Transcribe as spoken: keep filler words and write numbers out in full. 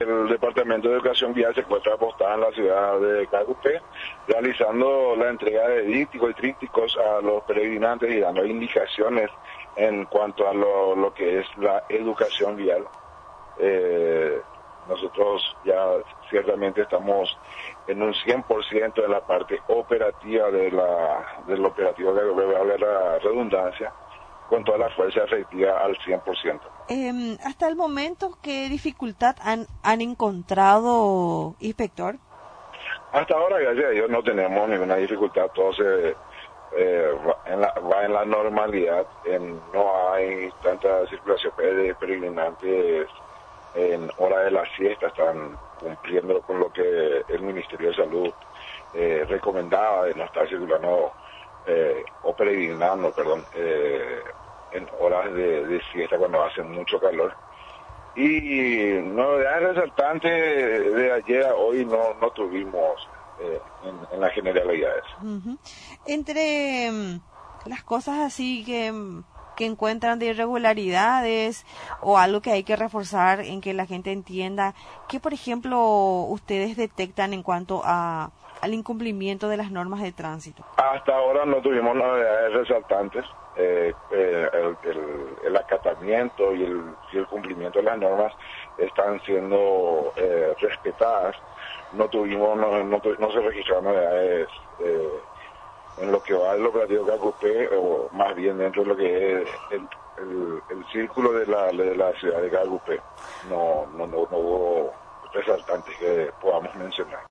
El Departamento de Educación Vial se encuentra apostado en la ciudad de Caguapé, realizando la entrega de dípticos y trípticos a los peregrinantes y dando indicaciones en cuanto a lo, lo que es la educación vial. Eh, nosotros ya ciertamente estamos en un cien por ciento de la parte operativa de la, del operativo que vale la redundancia, con toda la fuerza efectiva al cien por ciento. Eh, hasta el momento, ¿qué dificultad han, han encontrado, inspector? Hasta ahora, gracias a Dios, no tenemos ninguna dificultad, todo se eh, va, en la, va en la normalidad, en, no hay tanta circulación de peregrinantes en hora de la siesta, están cumpliendo con lo que el Ministerio de Salud eh, recomendaba de no estar circulando eh, o peregrinando, perdón, eh, en horas de, de siesta cuando hace mucho calor. Y novedades resaltantes de ayer a hoy no, no tuvimos eh, en, en las generalidades. Uh-huh. Entre um, las cosas así que, que encuentran de irregularidades o algo que hay que reforzar en que la gente entienda, ¿qué por ejemplo ustedes detectan en cuanto a al incumplimiento de las normas de tránsito? Hasta ahora no tuvimos novedades resaltantes. Eh, eh, el, el, el acatamiento y el, y el cumplimiento de las normas están siendo eh, respetadas. No tuvimos, no, no, no se registraron novedades eh, en lo que va del operativo Caguapé, o más bien dentro de lo que es el, el, el círculo de la, de la ciudad de Caguapé. No, no, no, no hubo resaltantes que podamos mencionar.